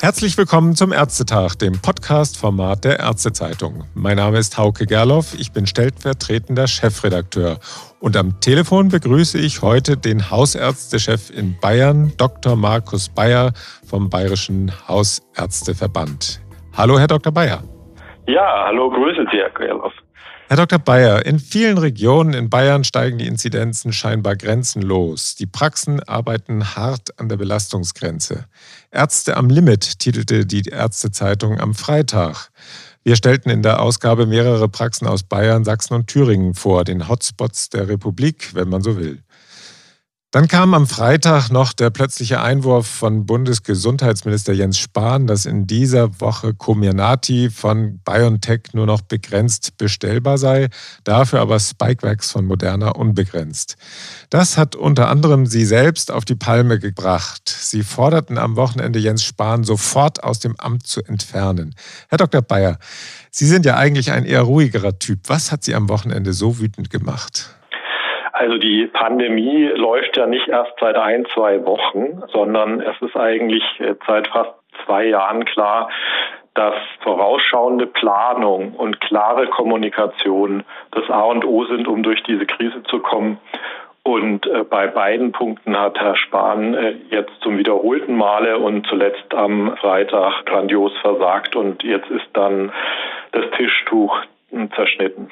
Herzlich willkommen zum Ärztetag, dem Podcast-Format der Ärztezeitung. Mein Name ist Hauke Gerloff, ich bin stellvertretender Chefredakteur. Und am Telefon begrüße ich heute den Hausärztechef in Bayern, Dr. Markus Bayer vom Bayerischen Hausärzteverband. Hallo, Herr Dr. Bayer. Ja, hallo, grüße Sie, Herr Gerloff. Herr Dr. Bayer, in vielen Regionen in Bayern steigen die Inzidenzen scheinbar grenzenlos. Die Praxen arbeiten hart an der Belastungsgrenze. Ärzte am Limit titelte die Ärztezeitung am Freitag. Wir stellten in der Ausgabe mehrere Praxen aus Bayern, Sachsen und Thüringen vor, den Hotspots der Republik, wenn man so will. Dann kam am Freitag noch der plötzliche Einwurf von Bundesgesundheitsminister Jens Spahn, dass in dieser Woche Comirnaty von BioNTech nur noch begrenzt bestellbar sei, dafür aber Spikevax von Moderna unbegrenzt. Das hat unter anderem Sie selbst auf die Palme gebracht. Sie forderten am Wochenende Jens Spahn sofort aus dem Amt zu entfernen. Herr Dr. Bayer, Sie sind ja eigentlich ein eher ruhigerer Typ. Was hat Sie am Wochenende so wütend gemacht? Also die Pandemie läuft ja nicht erst seit 1-2 Wochen, sondern es ist eigentlich seit fast 2 Jahren klar, dass vorausschauende Planung und klare Kommunikation das A und O sind, um durch diese Krise zu kommen. Und bei beiden Punkten hat Herr Spahn jetzt zum wiederholten Male und zuletzt am Freitag grandios versagt. Und jetzt ist dann das Tischtuch zerschnitten.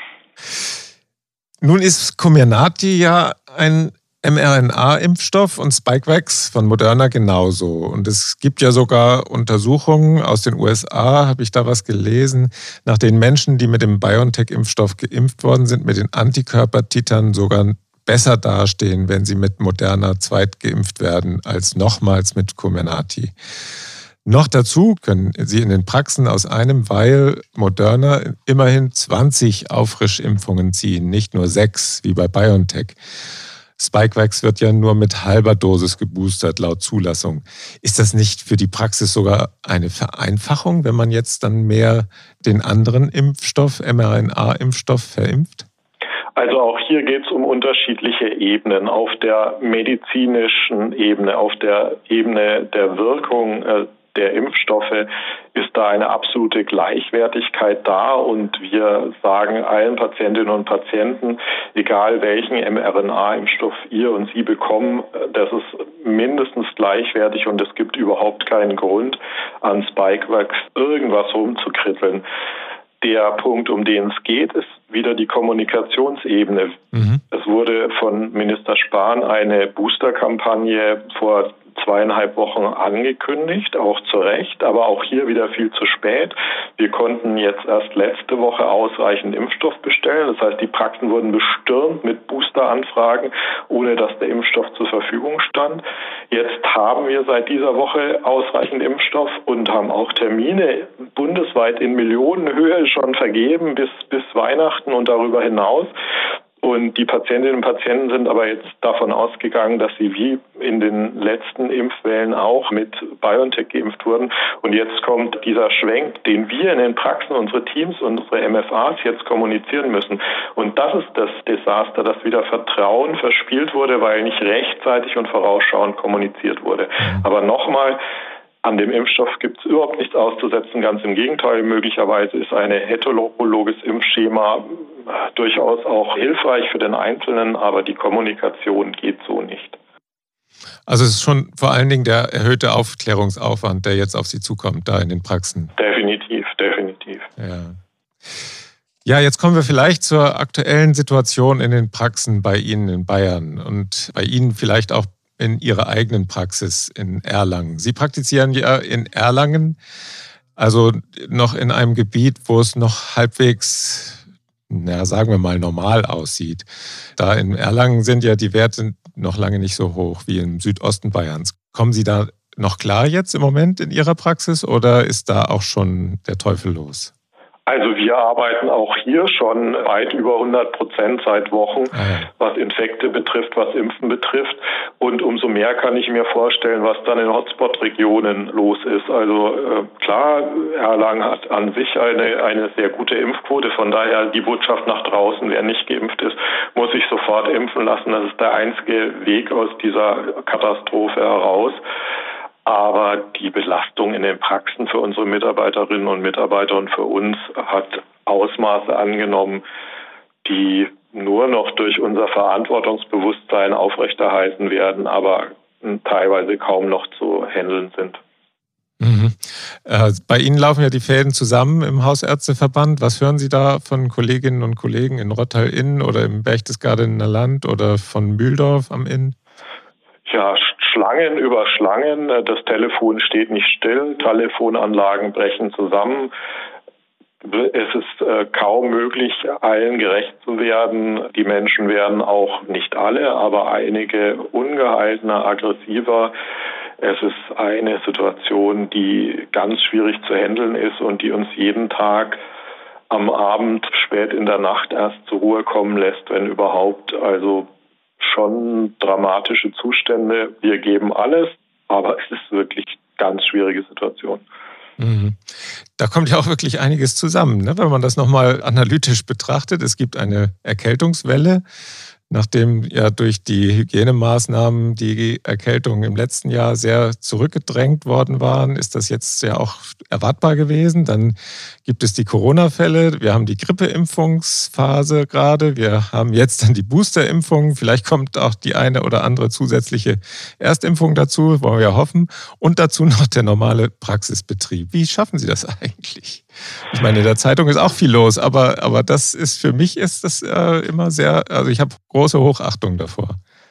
Nun ist Comirnaty ja ein mRNA-Impfstoff und Spikevax von Moderna genauso. Und es gibt ja sogar Untersuchungen aus den USA, habe ich da was gelesen, nach denen Menschen, die mit dem BioNTech-Impfstoff geimpft worden sind, mit den Antikörpertitern sogar besser dastehen, wenn sie mit Moderna zweitgeimpft werden, als nochmals mit Comirnaty. Noch dazu können Sie in den Praxen aus einem Vial Moderna immerhin 20 Auffrischimpfungen ziehen, nicht nur 6 wie bei BioNTech. Spikevax wird ja nur mit halber Dosis geboostert laut Zulassung. Ist das nicht für die Praxis sogar eine Vereinfachung, wenn man jetzt dann mehr den anderen Impfstoff, mRNA-Impfstoff, verimpft? Also auch hier geht es um unterschiedliche Ebenen. Auf der medizinischen Ebene, auf der Ebene der Wirkung der Impfstoffe ist da eine absolute Gleichwertigkeit da und wir sagen allen Patientinnen und Patienten, egal welchen mRNA-Impfstoff ihr und sie bekommen, das ist mindestens gleichwertig und es gibt überhaupt keinen Grund, an Spikevax irgendwas rumzukritteln. Der Punkt, um den es geht, ist wieder die Kommunikationsebene. Es wurde von Minister Spahn eine Boosterkampagne vor 2,5 Wochen angekündigt, auch zu Recht, aber auch hier wieder viel zu spät. Wir konnten jetzt erst letzte Woche ausreichend Impfstoff bestellen. Das heißt, die Praxen wurden bestürmt mit Boosteranfragen, ohne dass der Impfstoff zur Verfügung stand. Jetzt haben wir seit dieser Woche ausreichend Impfstoff und haben auch Termine bundesweit in Millionenhöhe schon vergeben bis Weihnachten und darüber hinaus. Und die Patientinnen und Patienten sind aber jetzt davon ausgegangen, dass sie wie in den letzten Impfwellen auch mit BioNTech geimpft wurden. Und jetzt kommt dieser Schwenk, den wir in den Praxen, unsere Teams, unsere MFAs jetzt kommunizieren müssen. Und das ist das Desaster, dass wieder Vertrauen verspielt wurde, weil nicht rechtzeitig und vorausschauend kommuniziert wurde. Aber nochmal, an dem Impfstoff gibt es überhaupt nichts auszusetzen, ganz im Gegenteil. Möglicherweise ist ein heterologes Impfschema durchaus auch hilfreich für den Einzelnen, aber die Kommunikation geht so nicht. Also es ist schon vor allen Dingen der erhöhte Aufklärungsaufwand, der jetzt auf Sie zukommt, da in den Praxen. Definitiv. Ja, jetzt kommen wir vielleicht zur aktuellen Situation in den Praxen bei Ihnen in Bayern und bei Ihnen vielleicht auch in Ihrer eigenen Praxis in Erlangen. Sie praktizieren ja in Erlangen, also noch in einem Gebiet, wo es noch halbwegs, sagen wir mal, normal aussieht. Da in Erlangen sind ja die Werte noch lange nicht so hoch wie im Südosten Bayerns. Kommen Sie da noch klar jetzt im Moment in Ihrer Praxis oder ist da auch schon der Teufel los? Also wir arbeiten auch hier schon weit über 100% seit Wochen, was Infekte betrifft, was Impfen betrifft. Und umso mehr kann ich mir vorstellen, was dann in Hotspot-Regionen los ist. Also klar, Erlangen hat an sich eine sehr gute Impfquote. Von daher die Botschaft nach draußen, wer nicht geimpft ist, muss sich sofort impfen lassen. Das ist der einzige Weg aus dieser Katastrophe heraus. Aber die Belastung in den Praxen für unsere Mitarbeiterinnen und Mitarbeiter und für uns hat Ausmaße angenommen, die nur noch durch unser Verantwortungsbewusstsein aufrechterhalten werden, aber teilweise kaum noch zu handeln sind. Mhm. Bei Ihnen laufen ja die Fäden zusammen im Hausärzteverband. Was hören Sie da von Kolleginnen und Kollegen in Rottal-Inn oder im Berchtesgadener Land oder von Mühldorf am Inn? Ja, Schlangen über Schlangen. Das Telefon steht nicht still. Telefonanlagen brechen zusammen. Es ist kaum möglich, allen gerecht zu werden. Die Menschen werden auch nicht alle, aber einige ungehaltener, aggressiver. Es ist eine Situation, die ganz schwierig zu handeln ist und die uns jeden Tag am Abend, spät in der Nacht erst zur Ruhe kommen lässt, wenn überhaupt. Also schon dramatische Zustände. Wir geben alles, aber es ist wirklich eine ganz schwierige Situation. Mhm. Da kommt ja auch wirklich einiges zusammen, ne? Wenn man das nochmal analytisch betrachtet. Es gibt eine Erkältungswelle, nachdem ja durch die Hygienemaßnahmen die Erkältungen im letzten Jahr sehr zurückgedrängt worden waren, ist das jetzt ja auch erwartbar gewesen. Dann gibt es die Corona-Fälle, wir haben die Grippeimpfungsphase gerade, wir haben jetzt dann die Boosterimpfung, vielleicht kommt auch die eine oder andere zusätzliche Erstimpfung dazu, wollen wir ja hoffen, und dazu noch der normale Praxisbetrieb. Wie schaffen Sie das eigentlich? Ich meine, in der Zeitung ist auch viel los, aber das ist für mich ist das immer sehr, also ich habe große Hochachtung davor.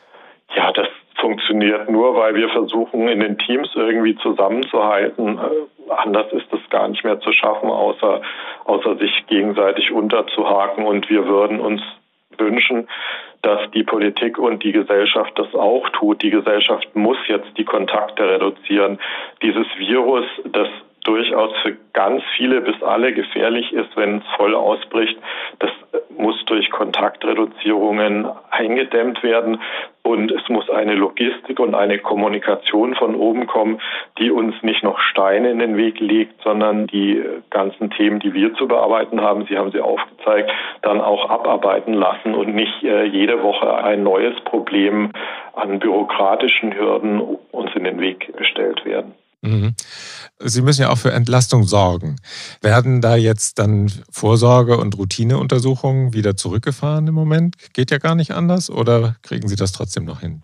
Ja, das funktioniert nur, weil wir versuchen, in den Teams irgendwie zusammenzuhalten. Anders ist es gar nicht mehr zu schaffen, außer sich gegenseitig unterzuhaken. Und wir würden uns wünschen, dass die Politik und die Gesellschaft das auch tut. Die Gesellschaft muss jetzt die Kontakte reduzieren. Dieses Virus, das durchaus für ganz viele bis alle gefährlich ist, wenn es voll ausbricht, das muss durch Kontaktreduzierungen eingedämmt werden. Und es muss eine Logistik und eine Kommunikation von oben kommen, die uns nicht noch Steine in den Weg legt, sondern die ganzen Themen, die wir zu bearbeiten haben, Sie haben sie aufgezeigt, dann auch abarbeiten lassen und nicht jede Woche ein neues Problem an bürokratischen Hürden uns in den Weg gestellt werden. Mhm. Sie müssen ja auch für Entlastung sorgen. Werden da jetzt dann Vorsorge- und Routineuntersuchungen wieder zurückgefahren im Moment? Geht ja gar nicht anders oder kriegen Sie das trotzdem noch hin?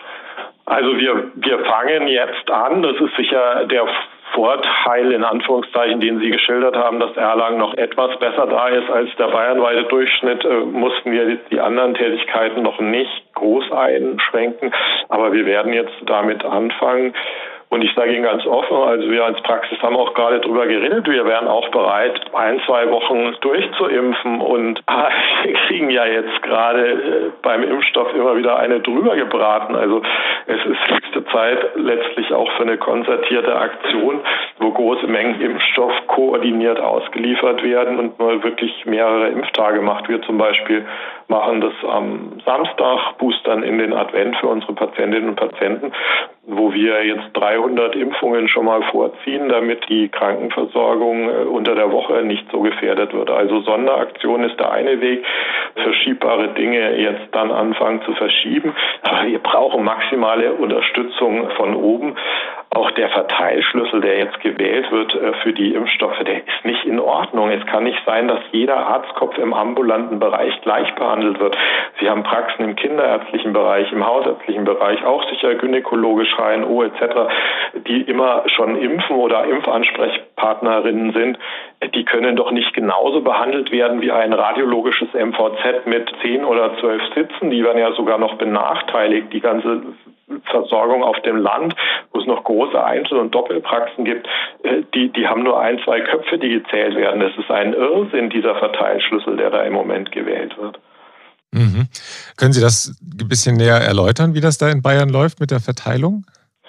Also wir fangen jetzt an. Das ist sicher der Vorteil, in Anführungszeichen, den Sie geschildert haben, dass Erlangen noch etwas besser da ist als der bayernweite Durchschnitt, mussten wir jetzt die anderen Tätigkeiten noch nicht groß einschränken. Aber wir werden jetzt damit anfangen. Und ich sage Ihnen ganz offen, also wir als Praxis haben auch gerade drüber geredet, wir wären auch bereit, 1-2 Wochen durchzuimpfen. Und wir kriegen ja jetzt gerade beim Impfstoff immer wieder eine drüber gebraten. Also es ist höchste Zeit letztlich auch für eine konzertierte Aktion, wo große Mengen Impfstoff koordiniert ausgeliefert werden und man wirklich mehrere Impftage macht. Wir zum Beispiel machen das am Samstag, boostern in den Advent für unsere Patientinnen und Patienten, wo wir jetzt 300 Impfungen schon mal vorziehen, damit die Krankenversorgung unter der Woche nicht so gefährdet wird. Also Sonderaktion ist der eine Weg, verschiebbare Dinge jetzt dann anfangen zu verschieben. Aber wir brauchen maximale Unterstützung von oben. Auch der Verteilschlüssel, der jetzt gewählt wird für die Impfstoffe, der ist nicht in Ordnung. Es kann nicht sein, dass jeder Arztkopf im ambulanten Bereich gleich behandelt wird. Sie haben Praxen im kinderärztlichen Bereich, im hausärztlichen Bereich, auch sicher gynäkologisch, HNO etc., die immer schon impfen oder Impfansprechpartnerinnen sind. Die können doch nicht genauso behandelt werden wie ein radiologisches MVZ mit 10 oder 12 Sitzen. Die werden ja sogar noch benachteiligt. Die ganze Versorgung auf dem Land, wo es noch große Einzel- und Doppelpraxen gibt, die haben nur 1-2 Köpfe, die gezählt werden. Das ist ein Irrsinn, dieser Verteilschlüssel, der da im Moment gewählt wird. Mhm. Können Sie das ein bisschen näher erläutern, wie das da in Bayern läuft mit der Verteilung?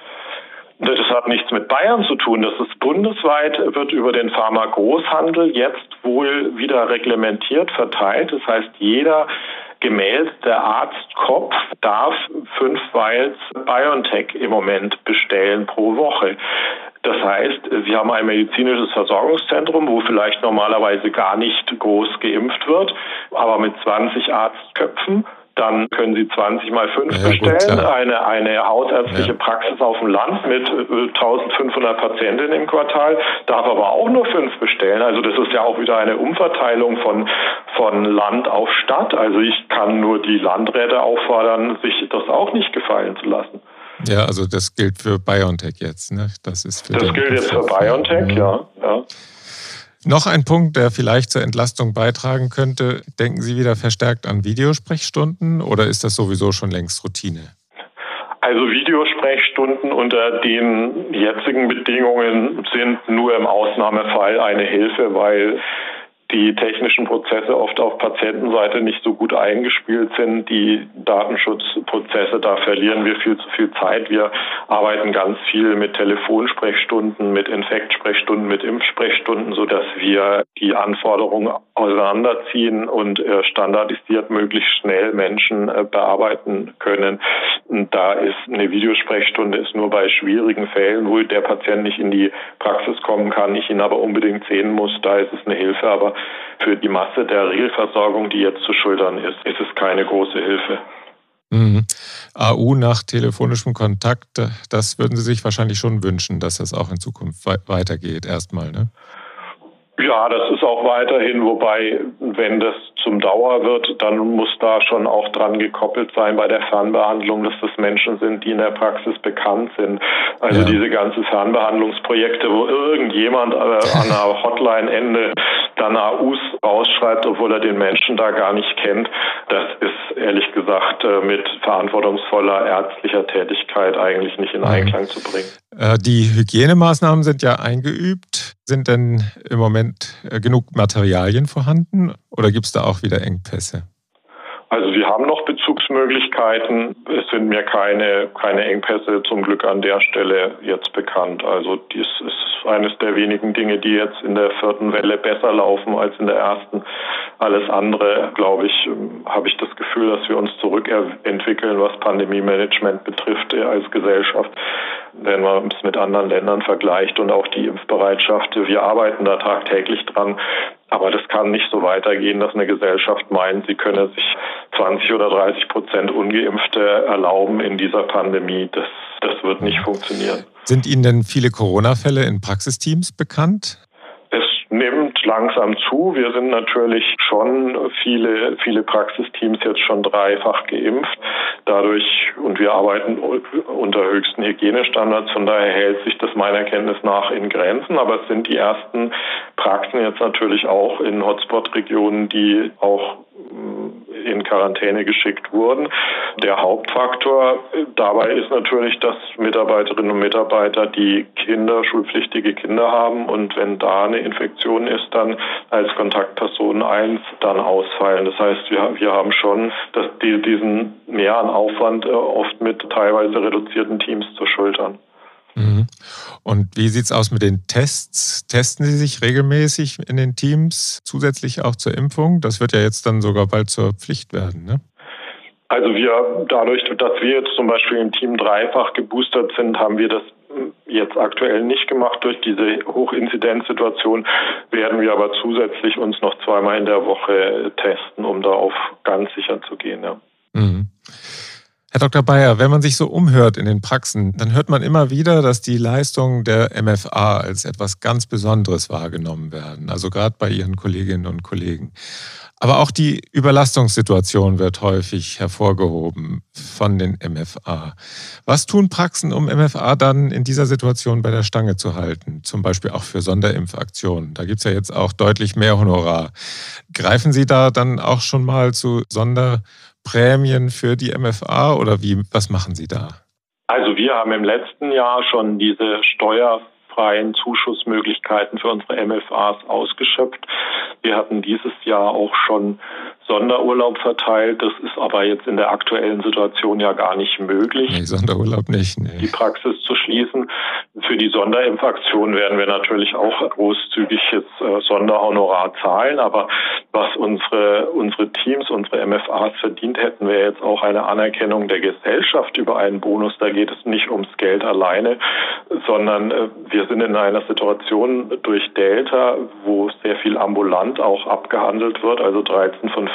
Das hat nichts mit Bayern zu tun. Das ist bundesweit, wird über den Pharmagroßhandel jetzt wohl wieder reglementiert verteilt. Das heißt, jeder gemeldete Arztkopf darf 5 Vials BioNTech im Moment bestellen pro Woche. Das heißt, Sie haben ein medizinisches Versorgungszentrum, wo vielleicht normalerweise gar nicht groß geimpft wird, aber mit 20 Arztköpfen dann können Sie 20 mal 5 bestellen. Gut, eine hausärztliche Praxis auf dem Land mit 1500 Patientinnen im Quartal darf aber auch nur 5 bestellen. Also das ist ja auch wieder eine Umverteilung von Land auf Stadt. Also ich kann nur die Landräte auffordern, sich das auch nicht gefallen zu lassen. Ja, also das gilt für BioNTech jetzt, ne? Das gilt jetzt für BioNTech, ja. Noch ein Punkt, der vielleicht zur Entlastung beitragen könnte. Denken Sie wieder verstärkt an Videosprechstunden oder ist das sowieso schon längst Routine? Also Videosprechstunden unter den jetzigen Bedingungen sind nur im Ausnahmefall eine Hilfe, weil die technischen Prozesse oft auf Patientenseite nicht so gut eingespielt sind. Die Datenschutzprozesse, da verlieren wir viel zu viel Zeit. Wir arbeiten ganz viel mit Telefonsprechstunden, mit Infektsprechstunden, mit Impfsprechstunden, sodass wir die Anforderungen auseinanderziehen und standardisiert möglichst schnell Menschen bearbeiten können. Und da ist eine Videosprechstunde ist nur bei schwierigen Fällen, wo der Patient nicht in die Praxis kommen kann, ich ihn aber unbedingt sehen muss, da ist es eine Hilfe. Aber für die Masse der Regelversorgung, die jetzt zu schultern ist, ist es keine große Hilfe. AU nach telefonischem Kontakt, das würden Sie sich wahrscheinlich schon wünschen, dass das auch in Zukunft weitergeht, erstmal, ne? Ja, das ist auch weiterhin, wobei, wenn das zum Dauer wird, dann muss da schon auch dran gekoppelt sein bei der Fernbehandlung, dass das Menschen sind, die in der Praxis bekannt sind. Also diese ganzen Fernbehandlungsprojekte, wo irgendjemand an einer Hotline-Ende dann AUs rausschreibt, obwohl er den Menschen da gar nicht kennt, das ist ehrlich gesagt mit verantwortungsvoller ärztlicher Tätigkeit eigentlich nicht in Einklang zu bringen. Die Hygienemaßnahmen sind ja eingeübt. Sind denn im Moment genug Materialien vorhanden oder gibt es da auch wieder Engpässe? Also wir haben noch Bezugsmöglichkeiten. Es sind mir keine Engpässe zum Glück an der Stelle jetzt bekannt. Also dies ist eines der wenigen Dinge, die jetzt in der 4. Welle besser laufen als in der ersten. Alles andere, glaube ich, habe ich das Gefühl, dass wir uns zurückentwickeln, was Pandemie-Management betrifft als Gesellschaft, wenn man es mit anderen Ländern vergleicht und auch die Impfbereitschaft. Wir arbeiten da tagtäglich dran. Aber das kann nicht so weitergehen, dass eine Gesellschaft meint, sie könne sich 20 oder 30% Ungeimpfte erlauben in dieser Pandemie. Das wird nicht funktionieren. Sind Ihnen denn viele Corona-Fälle in Praxisteams bekannt? Es nimmt langsam zu. Wir sind natürlich schon viele Praxisteams jetzt schon 3-fach geimpft. Dadurch, und wir arbeiten unter höchsten Hygienestandards, von daher hält sich das meiner Kenntnis nach in Grenzen. Aber es sind die ersten Praxen jetzt natürlich auch in Hotspot-Regionen, die auch in Quarantäne geschickt wurden. Der Hauptfaktor dabei ist natürlich, dass Mitarbeiterinnen und Mitarbeiter, die schulpflichtige Kinder haben und wenn da eine Infektion ist, dann als Kontaktperson 1 dann ausfallen. Das heißt, wir haben schon diesen mehr an Aufwand oft mit teilweise reduzierten Teams zu schultern. Und wie sieht es aus mit den Tests? Testen Sie sich regelmäßig in den Teams zusätzlich auch zur Impfung? Das wird ja jetzt dann sogar bald zur Pflicht werden, ne? Also dadurch, dass wir jetzt zum Beispiel im Team 3-fach geboostert sind, haben wir das jetzt aktuell nicht gemacht. Durch diese Hochinzidenzsituation werden wir aber zusätzlich uns noch 2-mal in der Woche testen, um da auf ganz sicher zu gehen, ja. Herr Dr. Bayer, wenn man sich so umhört in den Praxen, dann hört man immer wieder, dass die Leistungen der MFA als etwas ganz Besonderes wahrgenommen werden. Also gerade bei Ihren Kolleginnen und Kollegen. Aber auch die Überlastungssituation wird häufig hervorgehoben von den MFA. Was tun Praxen, um MFA dann in dieser Situation bei der Stange zu halten? Zum Beispiel auch für Sonderimpfaktionen. Da gibt es ja jetzt auch deutlich mehr Honorar. Greifen Sie da dann auch schon mal zu Sonderprämien für die MFA oder was machen Sie da? Also wir haben im letzten Jahr schon diese steuerfreien Zuschussmöglichkeiten für unsere MFAs ausgeschöpft. Wir hatten dieses Jahr auch schon Sonderurlaub verteilt. Das ist aber jetzt in der aktuellen Situation ja gar nicht möglich. Nee, Sonderurlaub nicht. Nee. Die Praxis zu schließen. Für die Sonderimpfaktion werden wir natürlich auch großzügig jetzt Sonderhonorar zahlen. Aber was unsere Teams, unsere MFAs verdient hätten, wäre jetzt auch eine Anerkennung der Gesellschaft über einen Bonus. Da geht es nicht ums Geld alleine, sondern wir sind in einer Situation durch Delta, wo sehr viel ambulant auch abgehandelt wird. Also 13 von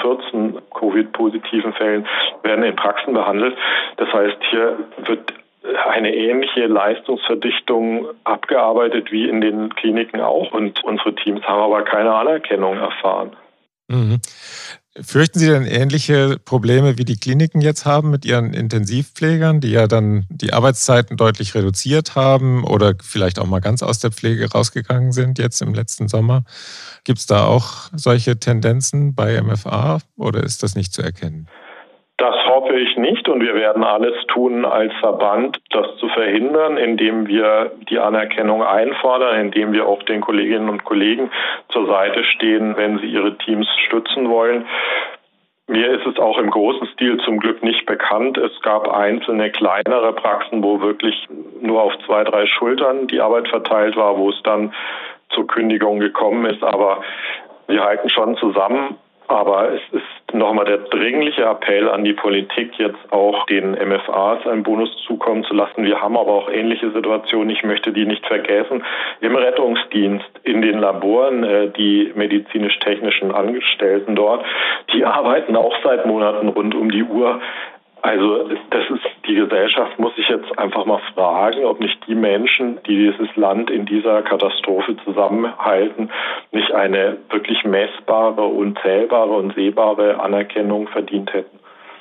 14 Covid-positiven Fällen werden in Praxen behandelt. Das heißt, hier wird eine ähnliche Leistungsverdichtung abgearbeitet wie in den Kliniken auch. Und unsere Teams haben aber keine Anerkennung erfahren. Mhm. Fürchten Sie denn ähnliche Probleme, wie die Kliniken jetzt haben mit ihren Intensivpflegern, die ja dann die Arbeitszeiten deutlich reduziert haben oder vielleicht auch mal ganz aus der Pflege rausgegangen sind jetzt im letzten Sommer? Gibt es da auch solche Tendenzen bei MFA oder ist das nicht zu erkennen? Das hoffe ich nicht und wir werden alles tun als Verband, das zu verhindern, indem wir die Anerkennung einfordern, indem wir auch den Kolleginnen und Kollegen zur Seite stehen, wenn sie ihre Teams stützen wollen. Mir ist es auch im großen Stil zum Glück nicht bekannt. Es gab einzelne kleinere Praxen, wo wirklich nur auf 2, 3 Schultern die Arbeit verteilt war, wo es dann zur Kündigung gekommen ist. Aber wir halten schon zusammen. Aber es ist nochmal der dringliche Appell an die Politik, jetzt auch den MFAs einen Bonus zukommen zu lassen. Wir haben aber auch ähnliche Situationen. Ich möchte die nicht vergessen. Im Rettungsdienst, in den Laboren, die medizinisch-technischen Angestellten dort, die arbeiten auch seit Monaten rund um die Uhr. Also die Gesellschaft muss sich jetzt einfach mal fragen, ob nicht die Menschen, die dieses Land in dieser Katastrophe zusammenhalten, nicht eine wirklich messbare und zählbare und sehbare Anerkennung verdient hätten.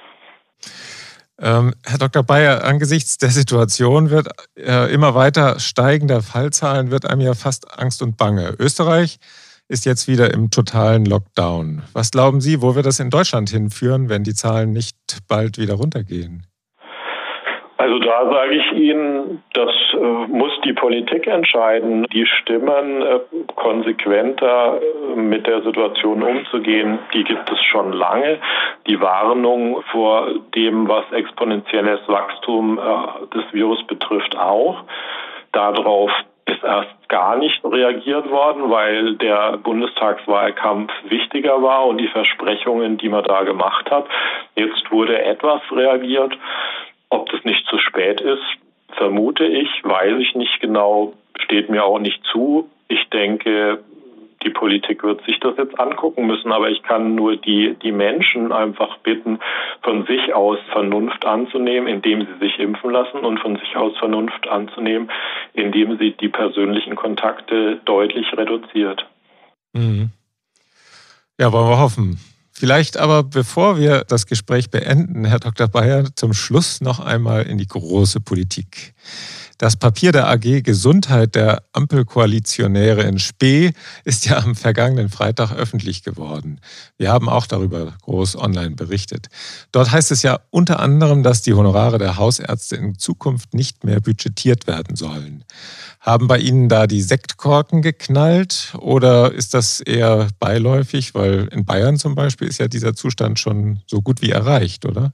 Herr Dr. Bayer, angesichts der Situation wird immer weiter steigender Fallzahlen wird einem ja fast Angst und Bange. Österreich ist jetzt wieder im totalen Lockdown. Was glauben Sie, wo wird das in Deutschland hinführen, wenn die Zahlen nicht bald wieder runtergehen? Also da sage ich Ihnen, das muss die Politik entscheiden, die Stimmen konsequenter mit der Situation umzugehen, die gibt es schon lange. Die Warnung vor dem, was exponentielles Wachstum des Virus betrifft, auch. Darauf ist erst gar nicht reagiert worden, weil der Bundestagswahlkampf wichtiger war und die Versprechungen, die man da gemacht hat. Jetzt wurde etwas reagiert. Ob das nicht zu spät ist, vermute ich, weiß ich nicht genau, steht mir auch nicht zu. Ich denke, die Politik wird sich das jetzt angucken müssen, aber ich kann nur die Menschen einfach bitten, von sich aus Vernunft anzunehmen, indem sie sich impfen lassen und von sich aus Vernunft anzunehmen, indem sie die persönlichen Kontakte deutlich reduziert. Mhm. Ja, wollen wir hoffen. Vielleicht aber, bevor wir das Gespräch beenden, Herr Dr. Bayer, zum Schluss noch einmal in die große Politik. Das Papier der AG Gesundheit der Ampelkoalitionäre in Spee ist ja am vergangenen Freitag öffentlich geworden. Wir haben auch darüber groß online berichtet. Dort heißt es ja unter anderem, dass die Honorare der Hausärzte in Zukunft nicht mehr budgetiert werden sollen. Haben bei Ihnen da die Sektkorken geknallt oder ist das eher beiläufig? Weil in Bayern zum Beispiel ist ja dieser Zustand schon so gut wie erreicht, oder?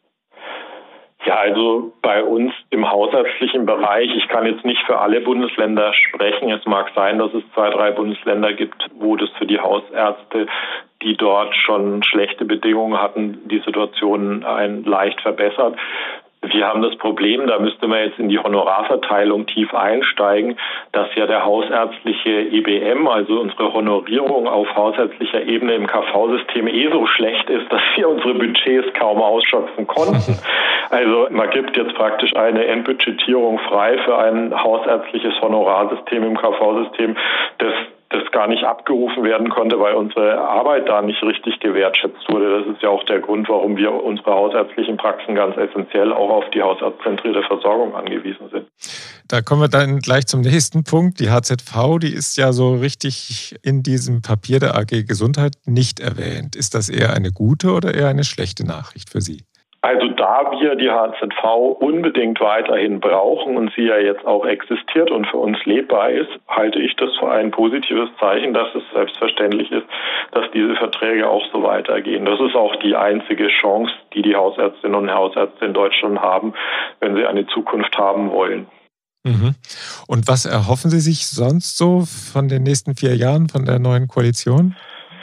Ja, also bei uns im hausärztlichen Bereich, ich kann jetzt nicht für alle Bundesländer sprechen. Es mag sein, dass es 2, 3 Bundesländer gibt, wo das für die Hausärzte, die dort schon schlechte Bedingungen hatten, die Situation leicht verbessert. Wir haben das Problem, da müsste man jetzt in die Honorarverteilung tief einsteigen, dass ja der hausärztliche EBM, also unsere Honorierung auf hausärztlicher Ebene im KV-System so schlecht ist, dass wir unsere Budgets kaum ausschöpfen konnten. Also man gibt jetzt praktisch eine Endbudgetierung frei für ein hausärztliches Honorarsystem im KV-System, das gar nicht abgerufen werden konnte, weil unsere Arbeit da nicht richtig gewertschätzt wurde. Das ist ja auch der Grund, warum wir unsere hausärztlichen Praxen ganz essentiell auch auf die hausarztzentrierte Versorgung angewiesen sind. Da kommen wir dann gleich zum nächsten Punkt. Die HZV, die ist ja so richtig in diesem Papier der AG Gesundheit nicht erwähnt. Ist das eher eine gute oder eher eine schlechte Nachricht für Sie? Also da wir die HZV unbedingt weiterhin brauchen und sie ja jetzt auch existiert und für uns lebbar ist, halte ich das für ein positives Zeichen, dass es selbstverständlich ist, dass diese Verträge auch so weitergehen. Das ist auch die einzige Chance, die die Hausärztinnen und Hausärzte in Deutschland haben, wenn sie eine Zukunft haben wollen. Mhm. Und was erhoffen Sie sich sonst so von den nächsten 4 Jahren von der neuen Koalition?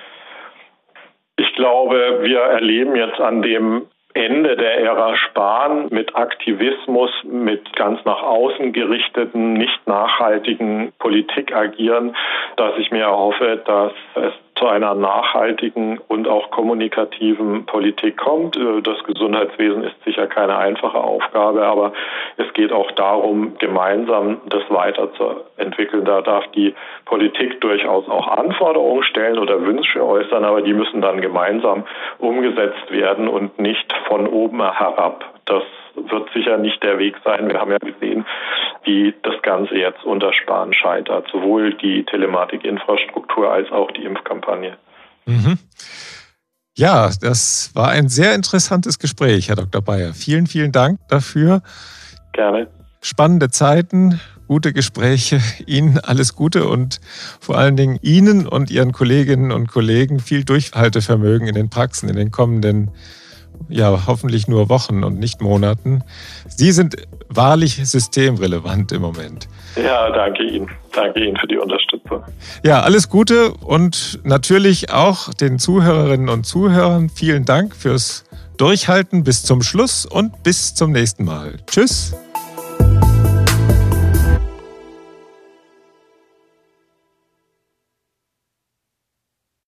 Ich glaube, wir erleben jetzt an dem Ende der Ära Spahn mit Aktivismus, mit ganz nach außen gerichteten, nicht nachhaltigen Politik agieren, dass ich mir erhoffe, dass es zu einer nachhaltigen und auch kommunikativen Politik kommt. Das Gesundheitswesen ist sicher keine einfache Aufgabe, aber es geht auch darum, gemeinsam das weiterzuentwickeln. Da darf die Politik durchaus auch Anforderungen stellen oder Wünsche äußern, aber die müssen dann gemeinsam umgesetzt werden und nicht von oben herab. Das wird sicher nicht der Weg sein. Wir haben ja gesehen, wie das Ganze jetzt unter Spahn scheitert. Sowohl die Telematikinfrastruktur als auch die Impfkampagne. Mhm. Ja, das war ein sehr interessantes Gespräch, Herr Dr. Bayer. Vielen, vielen Dank dafür. Gerne. Spannende Zeiten, gute Gespräche. Ihnen alles Gute und vor allen Dingen Ihnen und Ihren Kolleginnen und Kollegen viel Durchhaltevermögen in den Praxen in den kommenden hoffentlich nur Wochen und nicht Monaten. Sie sind wahrlich systemrelevant im Moment. Ja, danke Ihnen. Danke Ihnen für die Unterstützung. Ja, alles Gute und natürlich auch den Zuhörerinnen und Zuhörern vielen Dank fürs Durchhalten bis zum Schluss und bis zum nächsten Mal. Tschüss.